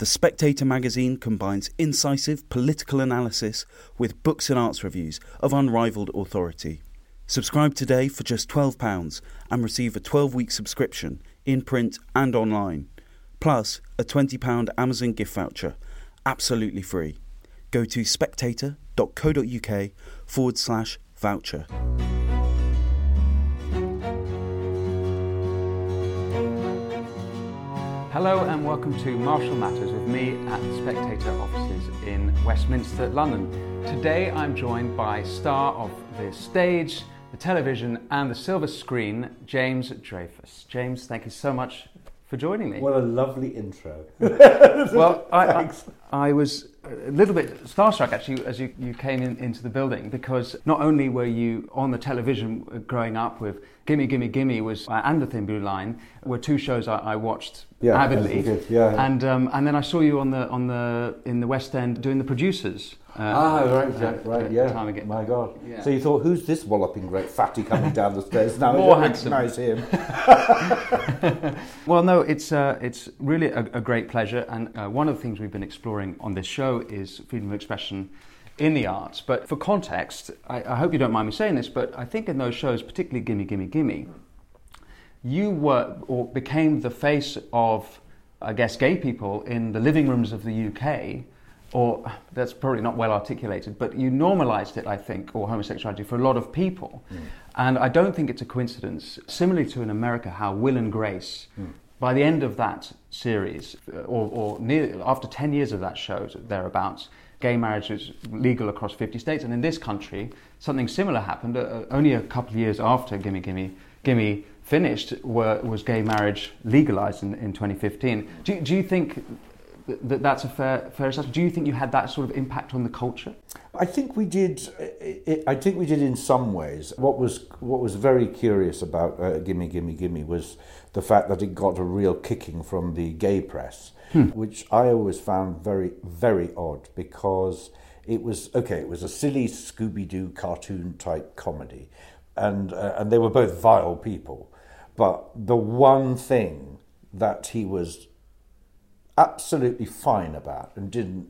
The Spectator magazine combines incisive political analysis with books and arts reviews of unrivalled authority. Subscribe today for just £12 and receive a 12-week subscription in print and online, plus a £20 Amazon gift voucher, absolutely free. Go to spectator.co.uk/voucher. Hello and welcome to Marshall Matters with me at the Spectator offices in Westminster, London. Today I'm joined by star of the stage, the television and the silver screen, James Dreyfus. James, thank you so much for joining me. What a lovely intro. Well, I was a little bit starstruck actually as you came into the building, because not only were you on the television growing up with Gimme Gimme Gimme and The Thin Blue Line were two shows I watched avidly, and then I saw you in the West End doing The Producers. Time again. My God. Yeah. So you thought, who's this walloping great fatty coming down the stairs? Now More I handsome. recognise him. Well, no, it's really a great pleasure, and one of the things we've been exploring on this show is freedom of expression in the arts. But for context, I hope you don't mind me saying this, but I think in those shows, particularly Gimme Gimme Gimme, you were or became the face of, I guess, gay people in the living rooms of the UK. Or that's probably not well articulated, but you normalised it, I think, or homosexuality for a lot of people. And I don't think it's a coincidence, similarly to in America, how Will and Grace, by the end of that series, or after 10 years of that show, thereabouts, gay marriage is legal across 50 states. And in this country, something similar happened. Only a couple of years after Gimme Gimme Gimme finished, was gay marriage legalised in 2015. Do you think that's a fair assessment? Do you think you had that sort of impact on the culture? I think we did. I think we did in some ways. What was very curious about Gimme Gimme Gimme was the fact that it got a real kicking from the gay press, which I always found very, very odd, because it was a silly Scooby-Doo cartoon type comedy, and they were both vile people, but the one thing that he was absolutely fine about and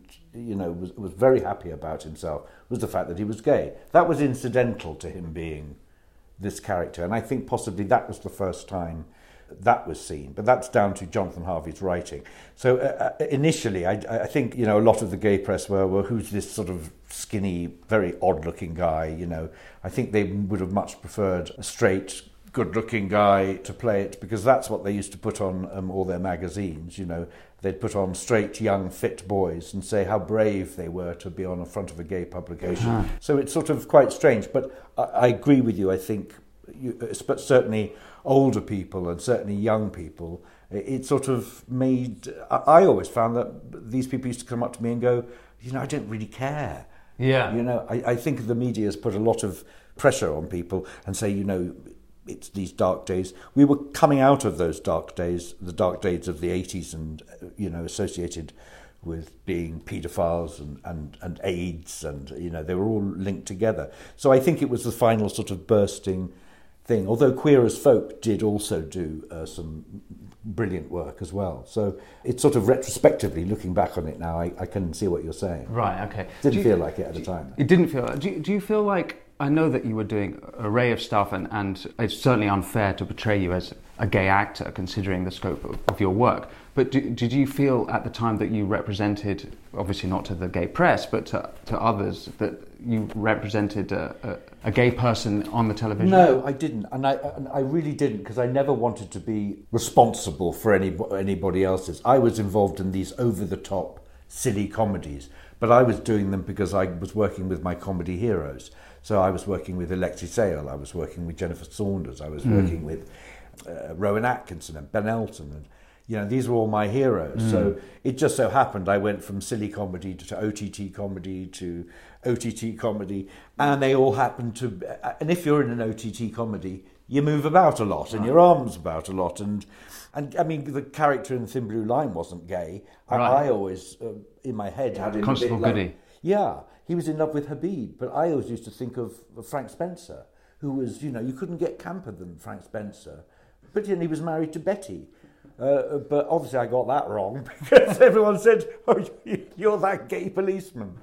was very happy about himself was the fact that he was gay. That was incidental to him being this character, and I think possibly that was the first time that was seen, but that's down to Jonathan Harvey's writing. So initially I think a lot of the gay press were who's this sort of skinny, very odd looking guy. I think they would have much preferred a straight, good-looking guy to play it, because that's what they used to put on all their magazines. They'd put on straight, young, fit boys and say how brave they were to be on the front of a gay publication. So it's sort of quite strange. But I agree with you. I think, but certainly older people and certainly young people, it sort of made... I always found that these people used to come up to me and go, I don't really care. Yeah. I think the media has put a lot of pressure on people and say, it's these dark days. We were coming out of those dark days, the dark days of the 80s, and associated with being paedophiles and AIDS, and they were all linked together. So I think it was the final sort of bursting thing. Although Queer as Folk did also do some brilliant work as well. So it's sort of retrospectively looking back on it now, I can see what you're saying. Right. Okay. Didn't feel like it at the time. It didn't feel. Do you feel like? I know that you were doing an array of stuff, and it's certainly unfair to portray you as a gay actor, considering the scope of your work. But did you feel at the time that you represented, obviously not to the gay press, but to others, that you represented a gay person on the television? No, I didn't, and I really didn't, because I never wanted to be responsible for anybody else's. I was involved in these over-the-top, silly comedies, but I was doing them because I was working with my comedy heroes. So I was working with Alexei Sayle, I was working with Jennifer Saunders, I was working with Rowan Atkinson and Ben Elton, and these were all my heroes. So it just so happened I went from silly comedy to OTT comedy to OTT comedy, and they all happened to... And if you're in an OTT comedy, you move about a lot, and your arms about a lot, and I mean, the character in The Thin Blue Line wasn't gay. I always, in my head, had him Constable Goody. Yeah, he was in love with Habib, but I always used to think of Frank Spencer, who was, you couldn't get camper than Frank Spencer. But he was married to Betty, But obviously I got that wrong because everyone said, "Oh, you're that gay policeman."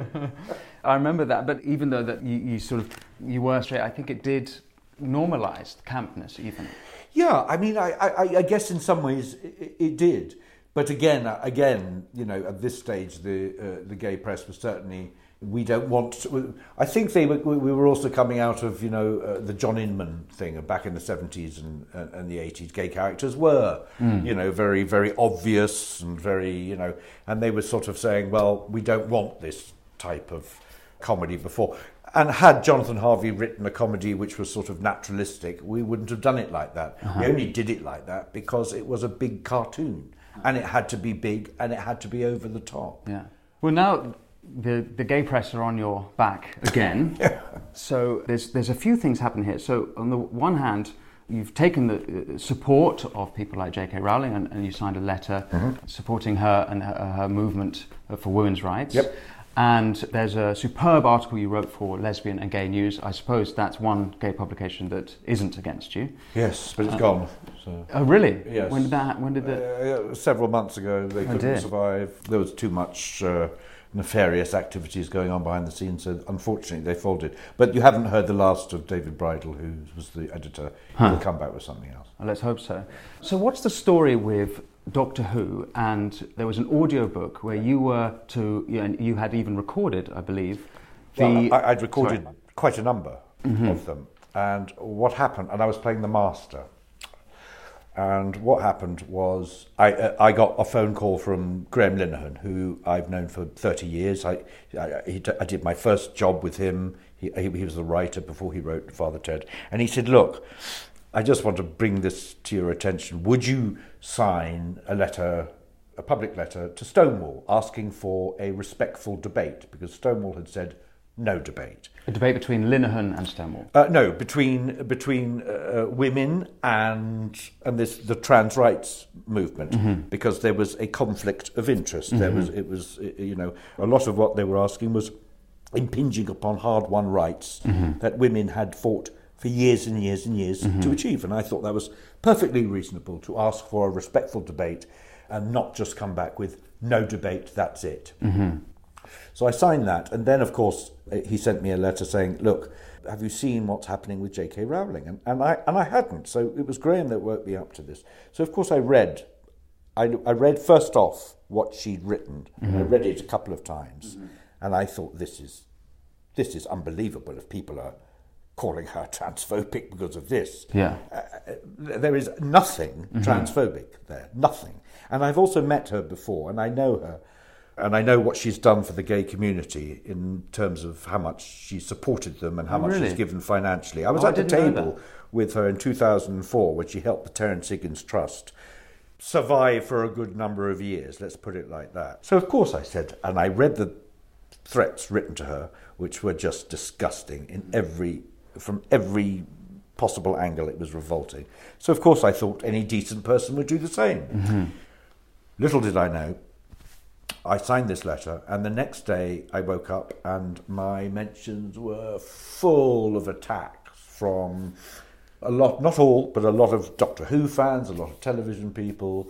I remember that, but even though that you were straight, I think it did normalise campness even. Yeah, I mean, I guess in some ways it did. But again, at this stage, the gay press was certainly, we don't want to, I think we were also coming out of, the John Inman thing back in the 70s and the 80s. Gay characters were, very, very obvious and very, and they were sort of saying, well, we don't want this type of comedy before. And had Jonathan Harvey written a comedy which was sort of naturalistic, we wouldn't have done it like that. We only did it like that because it was a big cartoon. And it had to be big and it had to be over the top. Yeah. Well, now the gay press are on your back again. So there's a few things happen here. So on the one hand, you've taken the support of people like J.K. Rowling and you signed a letter supporting her and her movement for women's rights. Yep. And there's a superb article you wrote for Lesbian and Gay News. I suppose that's one gay publication that isn't against you. Yes, but it's gone. So. Oh, really? Yes. When did that? Several months ago, they couldn't survive. There was too much nefarious activities going on behind the scenes, so unfortunately they folded. But you haven't heard the last of David Bridle, who was the editor. He'll come back with something else. Well, let's hope so. So what's the story with Doctor Who? And there was an audiobook where you had even recorded, I believe. I'd recorded quite a number of them. And what happened, and I was playing the Master. And what happened was I got a phone call from Graham Linehan, who I've known for 30 years. I did my first job with him. He was the writer before he wrote Father Ted. And he said, look, I just want to bring this to your attention. Would you sign a public letter to Stonewall asking for a respectful debate? Because Stonewall had said no debate. A debate between Linehan and Stonewall? No, between women and the trans rights movement, because there was a conflict of interest. It was a lot of what they were asking was impinging upon hard-won rights that women had fought for years and years and years to achieve. And I thought that was perfectly reasonable to ask for a respectful debate and not just come back with no debate, that's it. So I signed that, and then, of course, he sent me a letter saying, look, have you seen what's happening with J.K. Rowling? And I hadn't, so it was Graham that woke me up to this. So, of course, I read first off what she'd written, and I read it a couple of times, and I thought, this is unbelievable if people are calling her transphobic because of this. Yeah. There is nothing transphobic there, nothing. And I've also met her before, and I know her. And I know what she's done for the gay community in terms of how much she supported them and how much she's given financially. I was at the table with her in 2004 when she helped the Terence Higgins Trust survive for a good number of years, let's put it like that. So, of course, I said, and I read the threats written to her, which were just disgusting from every possible angle. It was revolting. So, of course, I thought any decent person would do the same. Little did I know, I signed this letter, and the next day I woke up and my mentions were full of attacks from a lot, not all, but a lot of Doctor Who fans, a lot of television people,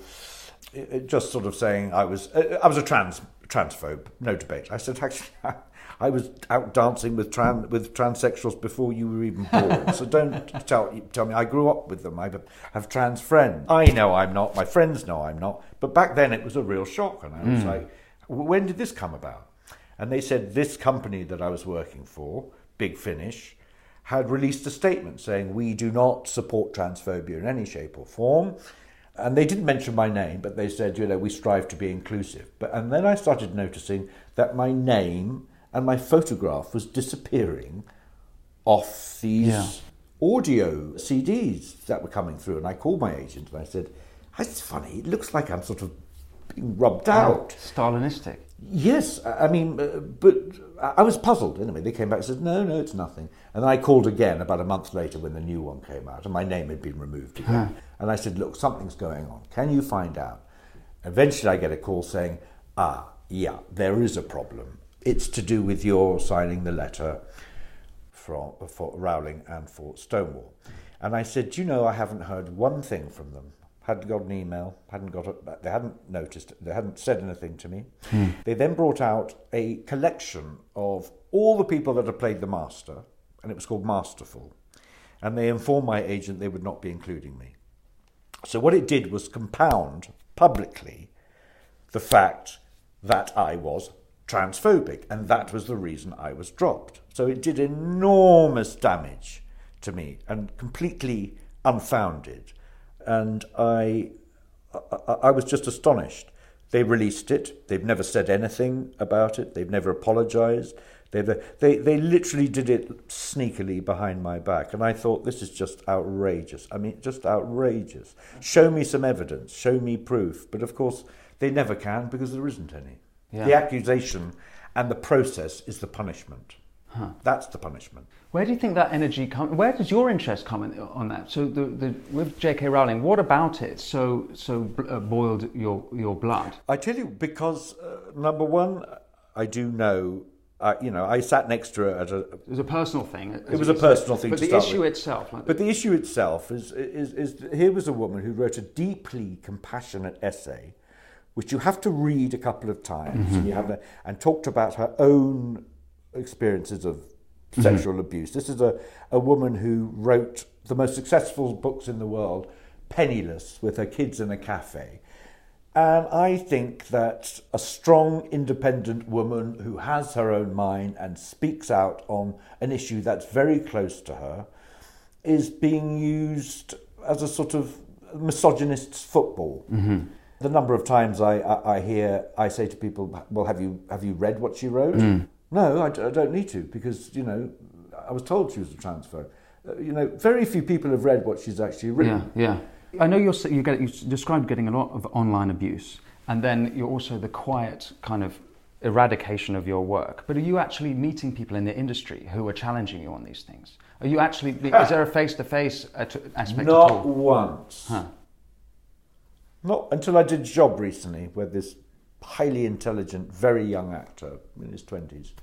just sort of saying I was a transphobe, no debate. I said, actually, I was out dancing with transsexuals before you were even born, so don't tell me I grew up with them. I have trans friends. I know I'm not, my friends know I'm not, but back then it was a real shock, and I was like, when did this come about? And they said this company that I was working for, Big Finish, had released a statement saying we do not support transphobia in any shape or form. And they didn't mention my name, but they said, we strive to be inclusive. And then I started noticing that my name and my photograph was disappearing off these audio CDs that were coming through. And I called my agent and I said, it's funny, it looks like I'm sort of being rubbed out. Stalinistic. Yes, I mean, but I was puzzled. Anyway, they came back and said, no, it's nothing. And then I called again about a month later when the new one came out, and my name had been removed again. And I said, look, something's going on. Can you find out? Eventually I get a call saying, there is a problem. It's to do with your signing the letter for Rowling and for Stonewall. And I said, I haven't heard one thing from them. hadn't got an email, they hadn't noticed, they hadn't said anything to me. They then brought out a collection of all the people that had played the Master, and it was called Masterful. And they informed my agent they would not be including me. So what it did was compound publicly the fact that I was transphobic, and that was the reason I was dropped. So it did enormous damage to me, and completely unfounded. And I was just astonished. They released it. They've never said anything about it. They've never apologised. They literally did it sneakily behind my back. And I thought, this is just outrageous. I mean, just outrageous. Show me some evidence. Show me proof. But of course, they never can, because there isn't any. Yeah. The accusation and the process is the punishment. That's the punishment. Where do you think that energy come? Where does your interest come on that? So with J.K. Rowling, what about it boiled your blood? I tell you, because number one, I do know. I sat next to her at a. It was a personal thing. It was a personal thing. But the issue itself. But the issue itself is here was a woman who wrote a deeply compassionate essay, which you have to read a couple of times, and talked about her own experiences of sexual abuse. This is a woman who wrote the most successful books in the world, penniless, with her kids in a cafe. And I think that a strong, independent woman who has her own mind and speaks out on an issue that's very close to her is being used as a sort of misogynist's football. The number of times I say to people, well, have you read what she wrote? No, I don't need to, because, I was told she was a transphobe. Very few people have read what she's actually written. Yeah. I know you described getting a lot of online abuse, and then you're also the quiet kind of eradication of your work. But are you actually meeting people in the industry who are challenging you on these things? Are you actually? Is there a face-to-face aspect? Not once. Not until I did a job recently where this highly intelligent, very young actor in his 20s.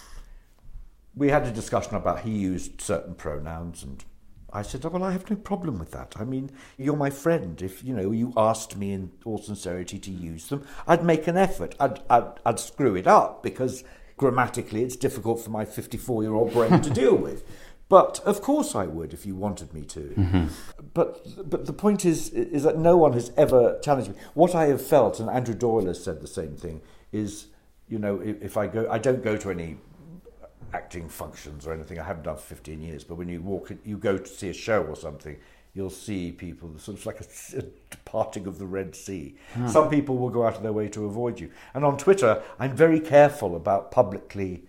We had a discussion about he used certain pronouns, and I said, well, I have no problem with that. I mean, you're my friend. If, you asked me in all sincerity to use them, I'd make an effort. I'd screw it up, because grammatically it's difficult for my 54-year-old brain to deal with. But of course I would if you wanted me to. But the point is that no one has ever challenged me. What I have felt, and Andrew Doyle has said the same thing, is, if I don't go to any acting functions or anything. I haven't done for 15 years, but when you go to see a show or something, you'll see people, sort of like a departing of the Red Sea. Some people will go out of their way to avoid you. And on Twitter, I'm very careful about publicly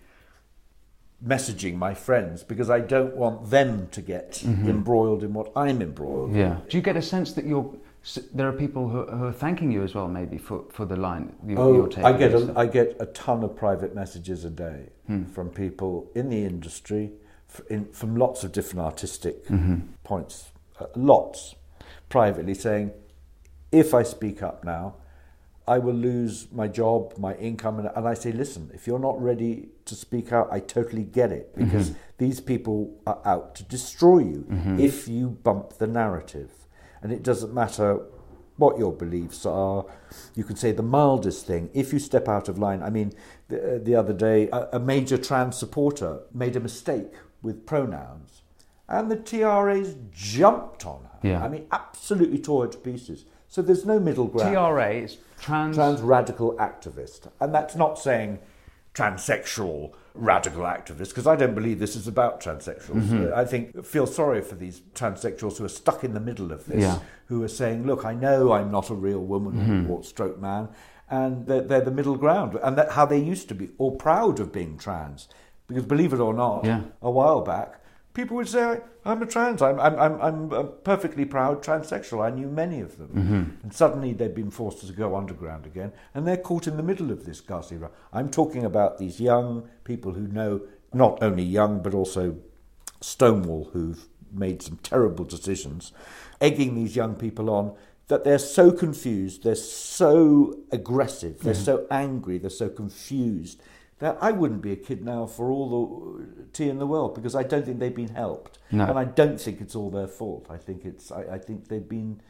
messaging my friends, because I don't want them to get embroiled in what I'm embroiled in. Yeah. Do you get a sense that there are people who are thanking you as well, maybe, for the line you're taking? I get a ton of private messages a day from people in the industry, from lots of different artistic points, lots, privately saying, if I speak up now, I will lose my job, my income. And I say, listen, if you're not ready to speak out, I totally get it, because these people are out to destroy you if you bump the narrative. And it doesn't matter what your beliefs are. You can say the mildest thing. If you step out of line, I mean, the other day, a major trans supporter made a mistake with pronouns, and the TRAs jumped on her. Yeah. I mean, absolutely tore her to pieces. So there's no middle ground. TRA is trans radical activist. And that's not saying transsexual radical activists, because I don't believe this is about transsexuals. I feel sorry for these transsexuals who are stuck in the middle of this, who are saying, look, I know I'm not a real woman or stroke man, and they're the middle ground. And that's how they used to be, all proud of being trans. Because believe it or not, a while back, people would say, I'm a trans, I'm a perfectly proud transsexual. I knew many of them. And suddenly they've been forced to go underground again, and they're caught in the middle of this ghastly run. I'm talking about these young people who know, not only young, but also Stonewall, who've made some terrible decisions, egging these young people on, that they're so confused, they're so aggressive, they're so angry, they're so confused, that I wouldn't be a kid now for all the tea in the world, because I don't think they've been helped. No. And I don't think it's all their fault. I think they've been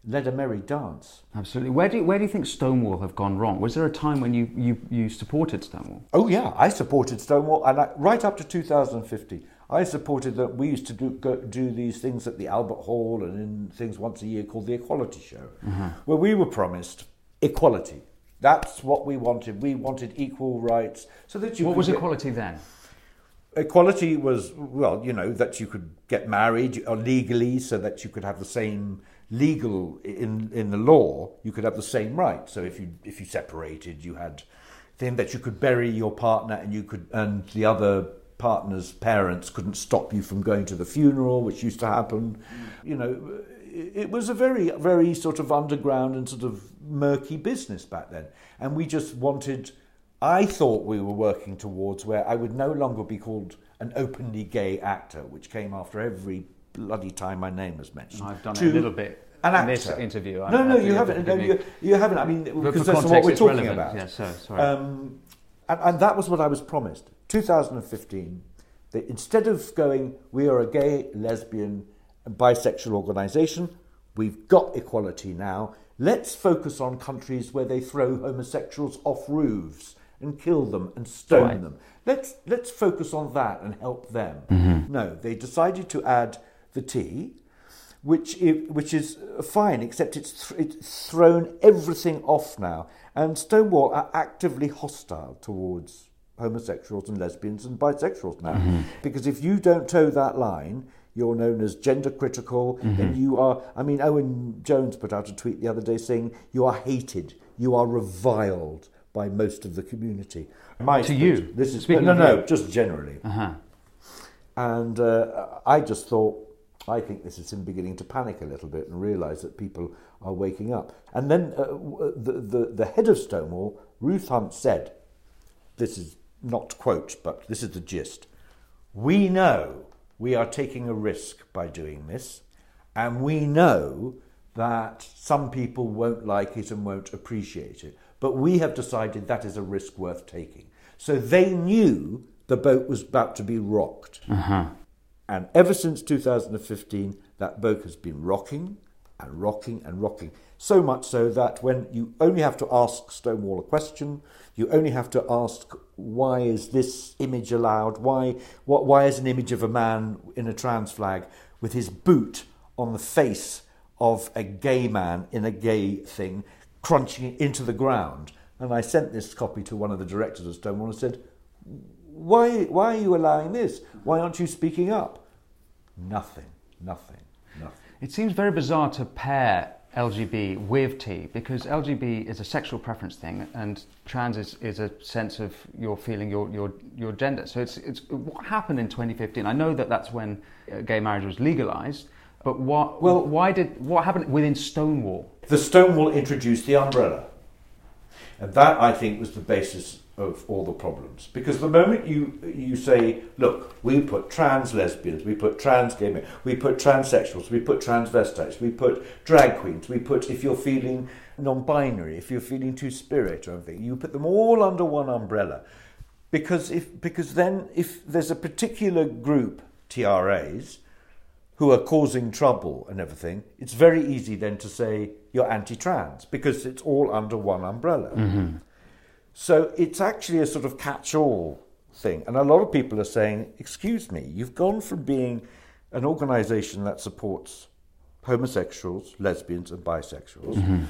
led a merry dance. Absolutely. Where do you think Stonewall have gone wrong? Was there a time when you supported Stonewall? Oh yeah, I supported Stonewall, and right up to 2050, I supported that. We used to do these things at the Albert Hall and in things once a year called the Equality Show, where we were promised equality. That's what we wanted. We wanted equal rights, so that you. What was equality then? Equality was, well, that you could get married legally, so that you could have the same legal in the law. You could have the same rights. So if you separated, you had then that you could bury your partner, and the other partner's parents couldn't stop you from going to the funeral, which used to happen. It was a very, very sort of underground and sort of murky business back then. And we just wanted, I thought we were working towards where I would no longer be called an openly gay actor, which came after every bloody time my name was mentioned. I've done it a little bit in this interview. No, you haven't. No, you haven't. I mean, because that's what we're talking about. Yeah, sorry. And that was what I was promised. 2015, instead of going, we are a gay, lesbian, and bisexual organisation, we've got equality now. Let's focus on countries where they throw homosexuals off roofs and kill them and stone them. Let's focus on that and help them. Mm-hmm. No, they decided to add the T, which is fine, except it's thrown everything off now. And Stonewall are actively hostile towards homosexuals and lesbians and bisexuals now. Mm-hmm. Because if you don't toe that line, you're known as gender critical, and you are, Owen Jones put out a tweet the other day saying, you are hated, you are reviled by most of the community. This is just generally. Uh-huh. And I just thought, I think this is him beginning to panic a little bit and realise that people are waking up. And then the head of Stonewall, Ruth Hunt, said, this is not quote, but this is the gist, we know we are taking a risk by doing this, and we know that some people won't like it and won't appreciate it, but we have decided that is a risk worth taking. So they knew the boat was about to be rocked. Uh-huh. And ever since 2015, that boat has been rocking and rocking and rocking. So much so that when you only have to ask Stonewall a question, you only have to ask, why is this image allowed? Why is an image of a man in a trans flag with his boot on the face of a gay man in a gay thing, crunching it into the ground? And I sent this copy to one of the directors of Stonewall and said, why are you allowing this? Why aren't you speaking up? Nothing. It seems very bizarre to pair LGB with T, because LGB is a sexual preference thing and trans is a sense of your feeling your gender. So it's what happened in 2015. I know that's when gay marriage was legalised, but what happened within Stonewall? The Stonewall introduced the umbrella. And that, I think, was the basis of all the problems. Because the moment you say, look, we put trans lesbians, we put trans gay men, we put transsexuals, we put transvestites, we put drag queens, we put, if you're feeling non-binary, if you're feeling two-spirit or anything, you put them all under one umbrella. Because then if there's a particular group, TRAs, who are causing trouble and everything, it's very easy then to say you're anti-trans, because it's all under one umbrella. Mm-hmm. So it's actually a sort of catch-all thing. And a lot of people are saying, excuse me, you've gone from being an organisation that supports homosexuals, lesbians and bisexuals, mm-hmm.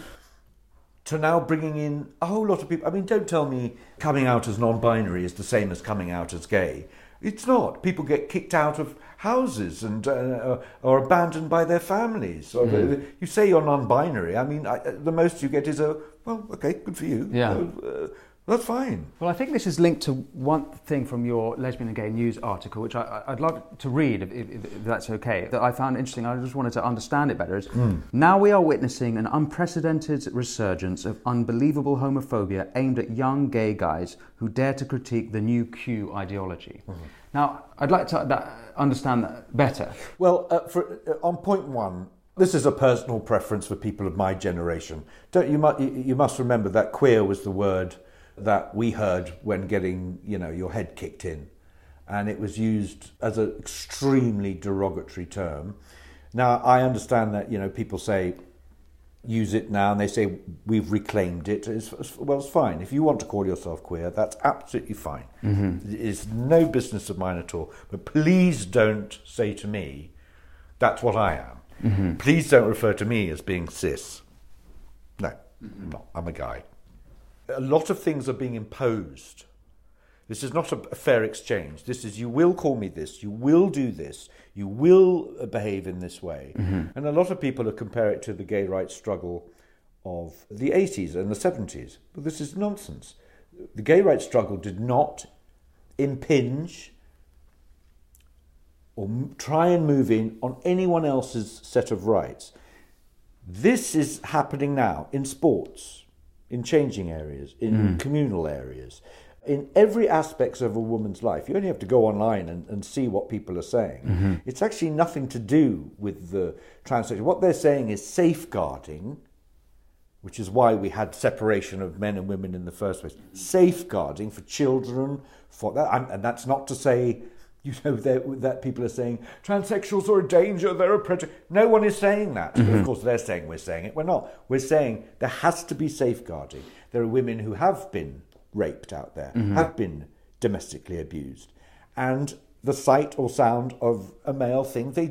to now bringing in a whole lot of people. I mean, don't tell me coming out as non-binary is the same as coming out as gay. It's not. People get kicked out of houses and or abandoned by their families. Or you say you're non-binary. I mean, the most you get is okay, good for you. Yeah. That's fine. Well, I think this is linked to one thing from your Lesbian and Gay News article, which I'd love to read, if that's okay, that I found interesting. I just wanted to understand it better. Now we are witnessing an unprecedented resurgence of unbelievable homophobia aimed at young gay guys who dare to critique the new Q ideology. Mm-hmm. Now, I'd like to understand that better. Well, on point one, this is a personal preference for people of my generation. You must remember that queer was the word that we heard when getting, your head kicked in. And it was used as an extremely derogatory term. Now, I understand that, people say use it now and they say we've reclaimed it. It's fine. If you want to call yourself queer, that's absolutely fine. It's no business of mine at all. But please don't say to me, that's what I am. Please don't refer to me as being cis. No, I'm not. I'm a guy. A lot of things are being imposed. This is not a fair exchange. This is, you will call me this, you will do this, you will behave in this way. And a lot of people compare it to the gay rights struggle of the 80s and the 70s. But this is nonsense. The gay rights struggle did not impinge or try and move in on anyone else's set of rights. This is happening now in sports, in changing areas, in communal areas. In every aspect of a woman's life. You only have to go online and see what people are saying. It's actually nothing to do with the translation. What they're saying is safeguarding, which is why we had separation of men and women in the first place. Safeguarding for children, for that, and that's not to say, that people are saying transsexuals are a danger, they're a predator. No one is saying that. But of course, they're saying we're saying it. We're not. We're saying there has to be safeguarding. There are women who have been raped out there, have been domestically abused, and the sight or sound of a male thing they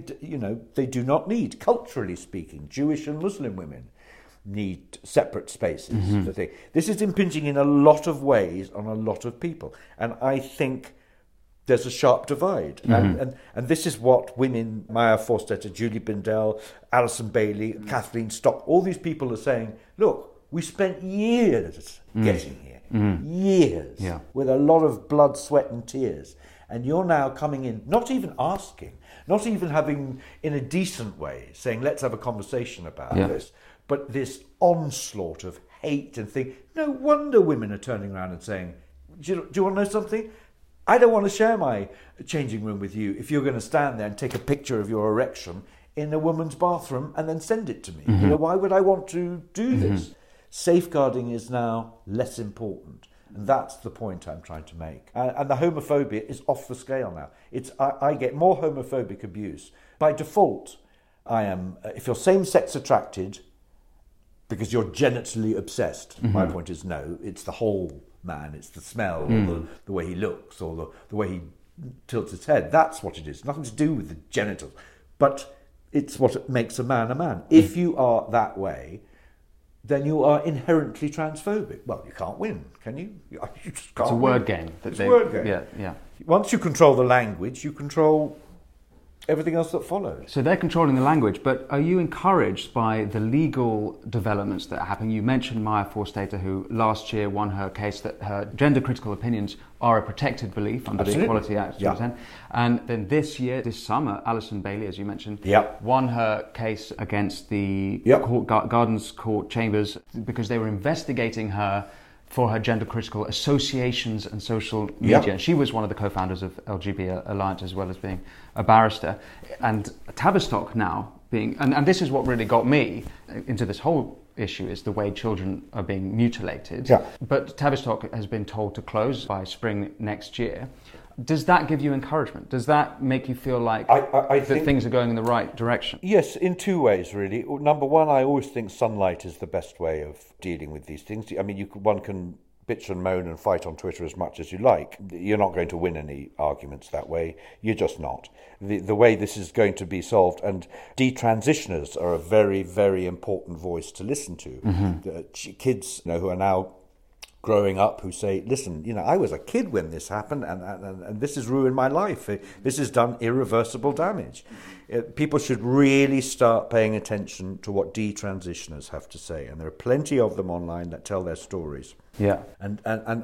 do not need. Culturally speaking, Jewish and Muslim women need separate spaces. This is impinging in a lot of ways on a lot of people, and I think there's a sharp divide. And this is what women, Maya Forstater, Julie Bindel, Alison Bailey, Kathleen Stock, all these people are saying, look, we spent years getting here. Years, with a lot of blood, sweat and tears. And you're now coming in, not even asking, not even having, in a decent way, saying, let's have a conversation about this, but this onslaught of hate and thing. No wonder women are turning around and saying, do you want to know something? I don't want to share my changing room with you if you're going to stand there and take a picture of your erection in a woman's bathroom and then send it to me. Why would I want to do this? Safeguarding is now less important. And that's the point I'm trying to make. And the homophobia is off the scale now. I get more homophobic abuse. By default, I am, if you're same-sex attracted, because you're genitally obsessed, my point is no, it's the whole man, it's the smell, or the way he looks, or the way he tilts his head. That's what it is. Nothing to do with the genitals. But it's what makes a man a man. If you are that way, then you are inherently transphobic. Well, you can't win, can you? You just can't. It's a word game. It's a word game. Yeah. Once you control the language, you control everything else that follows. So they're controlling the language, but are you encouraged by the legal developments that are happening? You mentioned Maya Forstater, who last year won her case that her gender-critical opinions are a protected belief under the Equality Act. And then this summer, Alison Bailey, as you mentioned, won her case against the Gardens Court Chambers because they were investigating her for her gender-critical associations and social media. She was one of the co-founders of LGBT Alliance as well as being a barrister. And Tavistock now being... And this is what really got me into this whole issue, is the way children are being mutilated. But Tavistock has been told to close by spring next year. Does that give you encouragement? Does that make you feel like I think things are going in the right direction? Yes, in two ways, really. Number one, I always think sunlight is the best way of dealing with these things. I mean, one can bitch and moan and fight on Twitter as much as you like. You're not going to win any arguments that way. You're just not. The way this is going to be solved, and detransitioners are a very, very important voice to listen to. The kids, who are now growing up, who say, listen, I was a kid when this happened and this has ruined my life. This has done irreversible damage. People should really start paying attention to what detransitioners have to say. And there are plenty of them online that tell their stories. And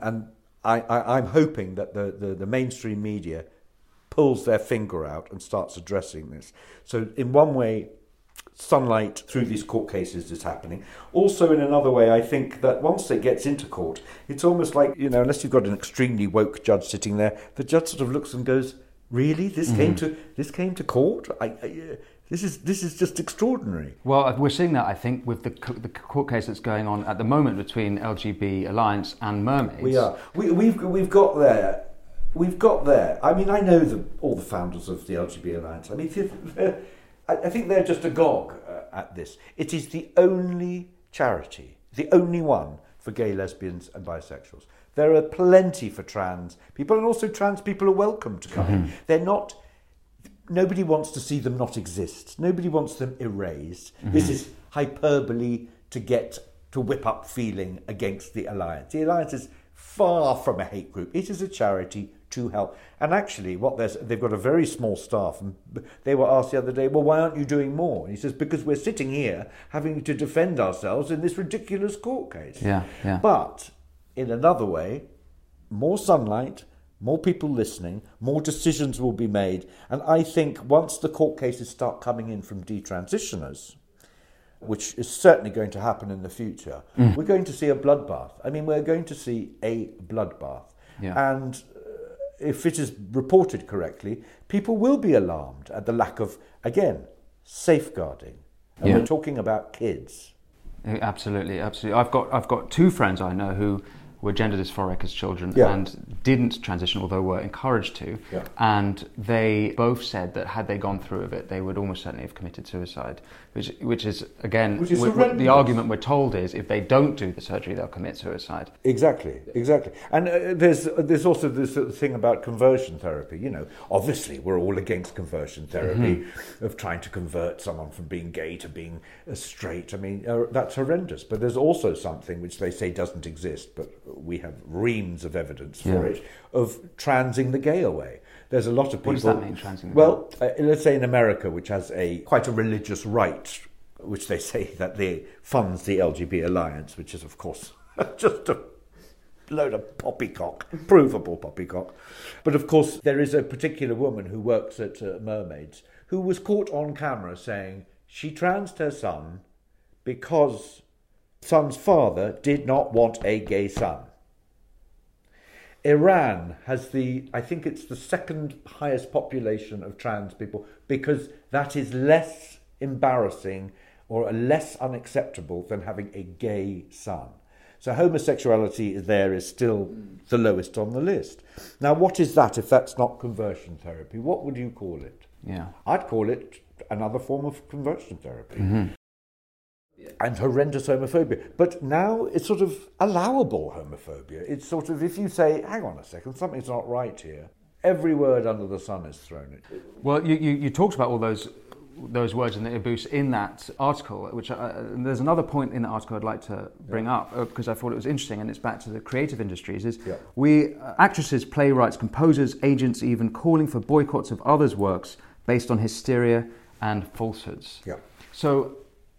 I'm hoping that the mainstream media pulls their finger out and starts addressing this. So in one way, sunlight through these court cases is happening. Also, in another way, I think that once it gets into court, it's almost like, unless you've got an extremely woke judge sitting there, the judge sort of looks and goes, really? This came to court? This is just extraordinary. Well, we're seeing that, I think, with the court case that's going on at the moment between LGBT Alliance and Mermaids. We are. We've got there. We've got there. I mean, I know all the founders of the LGBT Alliance. I mean, I think they're just agog at this. It is the only charity, the only one for gay, lesbians and bisexuals. There are plenty for trans people, and also trans people are welcome to come in. They're not... Nobody wants to see them not exist. Nobody wants them erased. This is hyperbole to whip up feeling against the Alliance. The Alliance is far from a hate group. It is a charity to help. And actually, they've got a very small staff. And they were asked the other day, well, why aren't you doing more? And he says, because we're sitting here having to defend ourselves in this ridiculous court case. Yeah. But in another way, more sunlight, more people listening, more decisions will be made. And I think once the court cases start coming in from detransitioners, which is certainly going to happen in the future, we're going to see a bloodbath. I mean, we're going to see a bloodbath. Yeah. And if it is reported correctly, people will be alarmed at the lack of, again, safeguarding. And we're talking about kids. Absolutely. I've got two friends I know who were gender dysphoric as children and didn't transition, although were encouraged to. Yeah. And they both said that had they gone through with it, they would almost certainly have committed suicide, which is again, the argument we're told is if they don't do the surgery, they'll commit suicide. Exactly. And there's also this sort of thing about conversion therapy. You know, obviously we're all against conversion therapy, of trying to convert someone from being gay to being straight. I mean, that's horrendous. But there's also something which they say doesn't exist, but we have reams of evidence for it, of transing the gay away. There's a lot of people... What does that mean, transing the gay? Well, let's say in America, which has quite a religious right, which they say that they funds the LGBT Alliance, which is, of course, just a load of poppycock, provable poppycock. But, of course, there is a particular woman who works at Mermaids who was caught on camera saying she transed her son because son's father did not want a gay son. Iran has I think it's the second highest population of trans people, because that is less embarrassing or less unacceptable than having a gay son. So homosexuality is still the lowest on the list. Now, what is that if that's not conversion therapy? What would you call it? Yeah. I'd call it another form of conversion therapy. And horrendous homophobia. But now it's sort of allowable homophobia. It's sort of, if you say, hang on a second, something's not right here, every word under the sun is thrown at you. Well, you talked about all those words in the abuse in that article, which there's another point in the article I'd like to bring up, because I thought it was interesting, and it's back to the creative industries, we, actresses, playwrights, composers, agents even, calling for boycotts of others' works based on hysteria and falsehoods. Yeah. So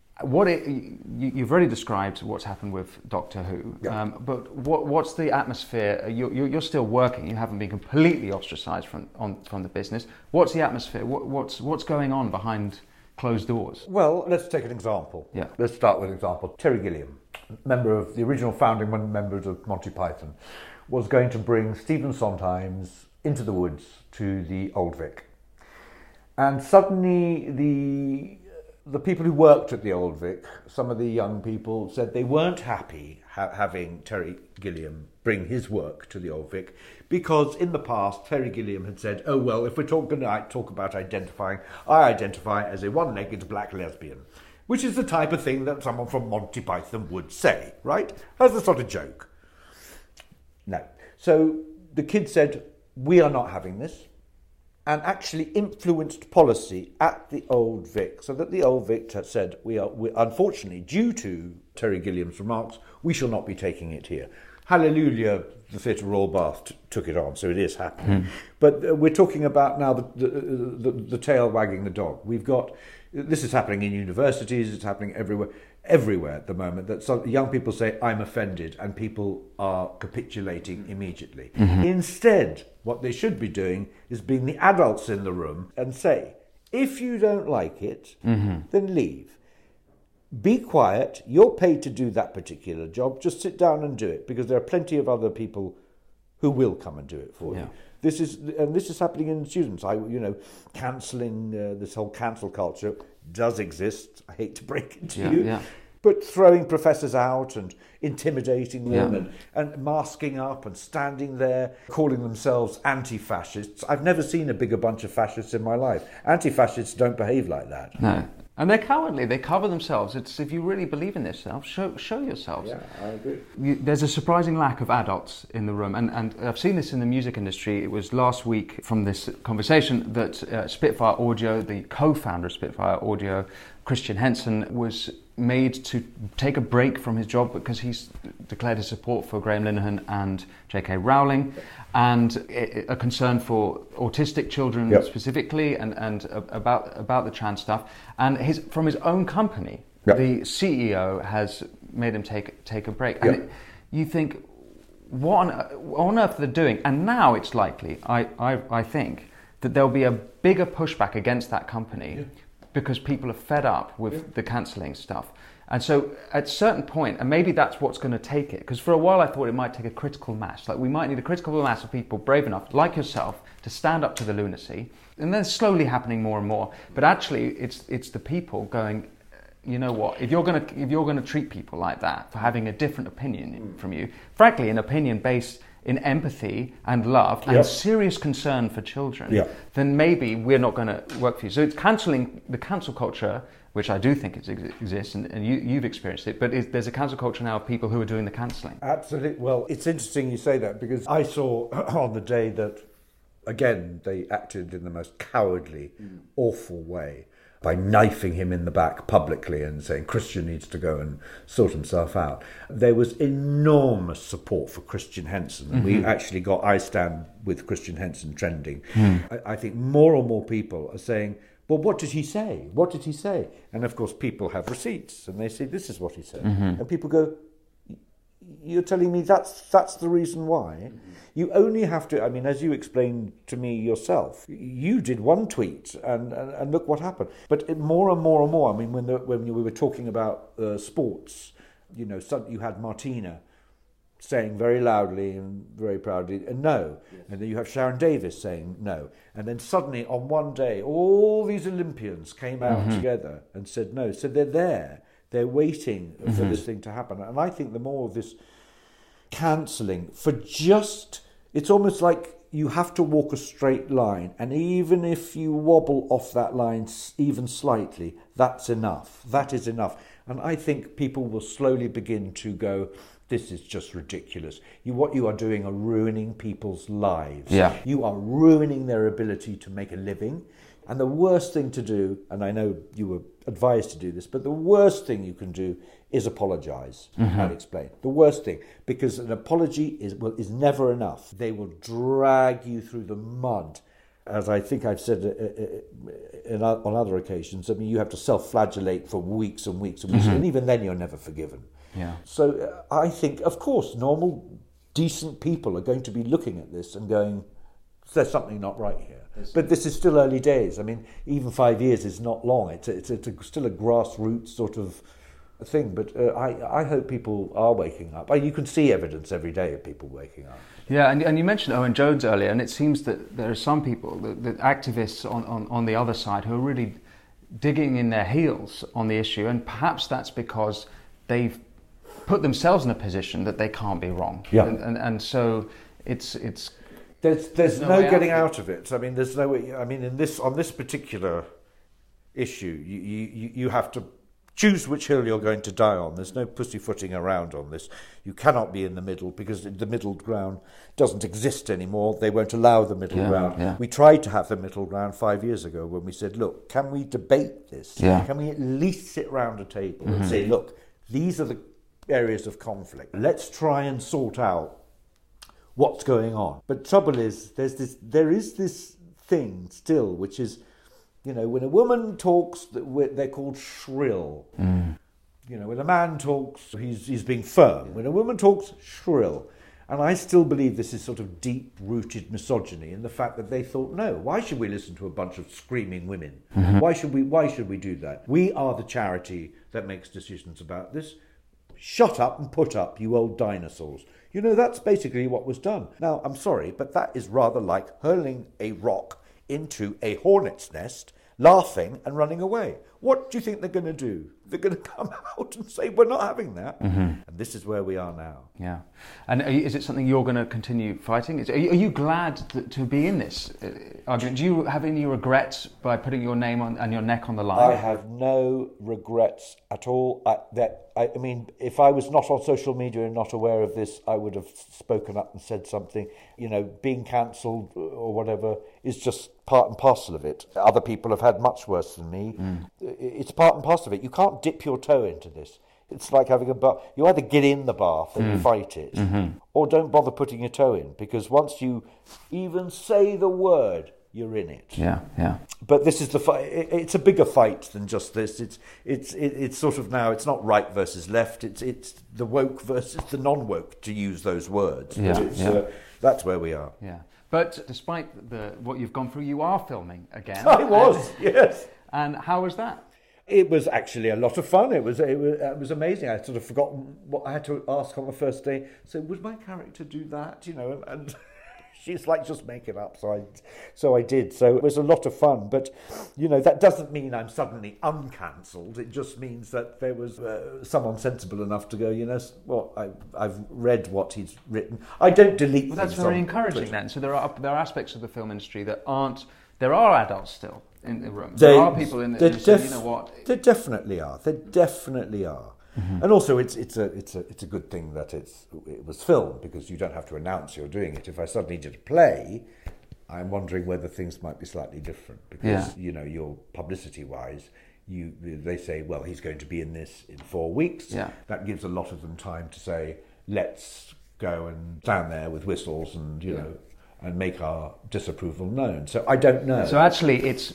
you've already described what's happened with Doctor Who, but what's the atmosphere? You're still working. You haven't been completely ostracised from the business. What's the atmosphere? What's going on behind closed doors? Well, let's take an example. Yeah. Let's start with an example. Terry Gilliam, member of the original founding members of Monty Python, was going to bring Stephen Sondheim's Into the Woods to the Old Vic, and suddenly the people who worked at the Old Vic, some of the young people, said they weren't happy having Terry Gilliam bring his work to the Old Vic, because in the past Terry Gilliam had said, oh well, if we're going to talk about identifying, I identify as a one-legged black lesbian, which is the type of thing that someone from Monty Python would say, right? As a sort of joke. No. So the kid said, we are not having this, and actually influenced policy at the Old Vic, so that the Old Vic said, we unfortunately, due to Terry Gilliam's remarks, we shall not be taking it here. Hallelujah, the Theatre Royal Bath took it on, so it is happening. But we're talking about now the tail wagging the dog. This is happening in universities, it's happening everywhere at the moment, that some young people say, I'm offended, and people are capitulating immediately. Instead, what they should be doing is being the adults in the room and say, if you don't like it, then leave. Be quiet, you're paid to do that particular job, just sit down and do it, because there are plenty of other people who will come and do it for you. This is happening in students. Cancelling, this whole cancel culture does exist. I hate to break it to you. but throwing professors out and intimidating them and masking up and standing there, calling themselves anti-fascists. I've never seen a bigger bunch of fascists in my life. Anti-fascists don't behave like that. No. And they're cowardly. They cover themselves. It's if you really believe in this stuff, show yourselves. Yeah, I agree. There's a surprising lack of adults in the room, and I've seen this in the music industry. It was last week from this conversation that Spitfire Audio, the co-founder of Spitfire Audio, Christian Henson, was made to take a break from his job because he's declared his support for Graham Linehan and J.K. Rowling, and a concern for autistic children specifically, and about the trans stuff. And from his own company, the CEO has made him take a break. And you think, what on earth they're doing? And now it's likely, I think, that there'll be a bigger pushback against that company because people are fed up with the cancelling stuff. And so at a certain point, and maybe that's what's going to take it, because for a while I thought it might take a critical mass. Like we might need a critical mass of people brave enough, like yourself, to stand up to the lunacy. And then it's slowly happening more and more. But actually, it's the people going, you know what, if you're going to treat people like that for having a different opinion from you, frankly, an opinion based in empathy and love and serious concern for children, then maybe we're not going to work for you. So it's cancelling the cancel culture, which I do think exists, and you've experienced it, but there's a cancel culture now of people who are doing the cancelling. Absolutely. Well, it's interesting you say that, because I saw on the day that, again, they acted in the most cowardly, awful way by knifing him in the back publicly and saying Christian needs to go and sort himself out. There was enormous support for Christian Henson. And we actually got I Stand With Christian Henson trending. I think more and more people are saying, well, what did he say? What did he say? And of course, people have receipts and they say, this is what he said. And people go, you're telling me that's the reason why? You only have to, I mean, as you explained to me yourself, you did one tweet and look what happened. But more and more and more, I mean, when we were talking about sports, you know, you had Martina saying very loudly and very proudly, no. And then you have Sharon Davis saying no. And then suddenly on one day, all these Olympians came out together and said no. So they're there. They're waiting for this thing to happen. And I think the more of this cancelling it's almost like you have to walk a straight line. And even if you wobble off that line even slightly, that's enough. That is enough. And I think people will slowly begin to go, this is just ridiculous. What you are doing are ruining people's lives. Yeah. You are ruining their ability to make a living. And the worst thing to do, and I know you were advised to do this, but the worst thing you can do is apologise and explain. The worst thing, because an apology is never enough. They will drag you through the mud. As I think I've said on other occasions, I mean, you have to self-flagellate for weeks and weeks and weeks, and even then you're never forgiven. Yeah. So I think, of course, normal, decent people are going to be looking at this and going, there's something not right here. But this is still early days. I mean, even 5 years is not long. It's still a grassroots sort of thing. But I hope people are waking up. You can see evidence every day of people waking up. Yeah, and you mentioned Owen Jones earlier, and it seems that there are some people, the activists on the other side, who are really digging in their heels on the issue, and perhaps that's because they've put themselves in a position that they can't be wrong. Yeah. And so it's There's no getting out of it. I mean, there's no way. I mean, on this particular issue, you have to choose which hill you're going to die on. There's no pussyfooting around on this. You cannot be in the middle, because the middle ground doesn't exist anymore. They won't allow the middle ground. Yeah. We tried to have the middle ground 5 years ago when we said, look, can we debate this? Yeah. Can we at least sit round a table and say, look, these are the areas of conflict. Let's try and sort out what's going on. But trouble is, there is this thing still, which is, you know, when a woman talks, they're called shrill. You know, when a man talks, he's being firm. When a woman talks, shrill. And I still believe this is sort of deep-rooted misogyny in the fact that they thought, no, why should we listen to a bunch of screaming women? Why should we do that? We are the charity that makes decisions about this. Shut up and put up, you old dinosaurs. You know, that's basically what was done. Now, I'm sorry, but that is rather like hurling a rock into a hornet's nest, laughing and running away. What do you think they're going to do? They're going to come out and say, we're not having that. And this is where we are now. Yeah. And is it something you're going to continue fighting? Are you glad to be in this argument? Do you have any regrets by putting your name and your neck on the line? I have no regrets at all. I mean, if I was not on social media and not aware of this, I would have spoken up and said something. You know, being cancelled or whatever is just part and parcel of it. Other people have had much worse than me. It's part and parcel of it. You can't dip your toe into this. It's like having a bath. You either get in the bath and you fight it, or don't bother putting your toe in, because once you even say the word, you're in it. Yeah, yeah. But this is the fight. It's a bigger fight than just this. It's sort of now. It's not right versus left. It's the woke versus the non-woke, to use those words. Yeah, that's where we are. Yeah. But despite what you've gone through, you are filming again. I was, yes. And how was that? It was actually a lot of fun. It was amazing. I sort of forgotten what I had to ask on the first day. So would my character do that? You know, and she's like, just make it up. So I did. So it was a lot of fun. But, you know, that doesn't mean I'm suddenly uncancelled. It just means that there was someone sensible enough to go, you know, well, I've read what he's written. I don't delete things. Well, that's very encouraging then. So there are aspects of the film industry that aren't... There are adults still in the room. There are people in the who say, you know what... There definitely are. There definitely are. And also, it's a good thing that it was filmed, because you don't have to announce you're doing it. If I suddenly did a play, I'm wondering whether things might be slightly different, because you know, your publicity-wise, they say, well, he's going to be in this in 4 weeks. Yeah. That gives a lot of them time to say, let's go and stand there with whistles and you know, and make our disapproval known. So I don't know. So actually, it's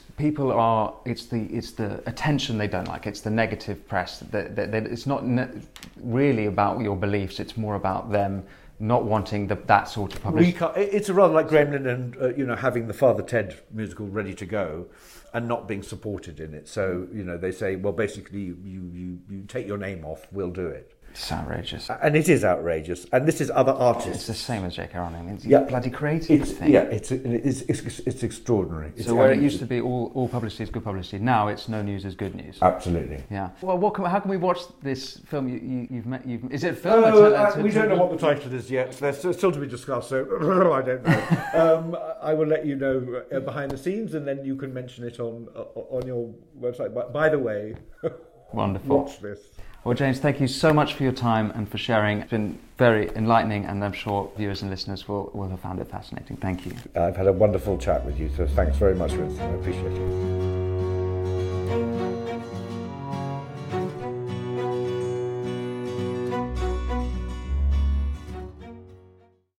the attention they don't like. It's the negative press. That it's not really about your beliefs. It's more about them not wanting that sort of publicity. It's rather like Gremlin and you know, having the Father Ted musical ready to go, and not being supported in it. So you know, they say, well, basically, you take your name off, we'll do it. It's outrageous. And it is outrageous. And this is other artists. It's the same as J.K. Rowling. It's bloody creative thing. Yeah, it's extraordinary. So where it used to be all publicity is good publicity, now it's no news is good news. Absolutely. Yeah. Well, how can we watch this film? Is it a film? We don't know what the title is yet. There's still to be discussed, so I don't know. I will let you know behind the scenes, and then you can mention it on your website. But by the way, wonderful. Watch this. Well, James, thank you so much for your time and for sharing. It's been very enlightening, and I'm sure viewers and listeners will have found it fascinating. Thank you. I've had a wonderful chat with you, so thanks very much, Winston. I appreciate it.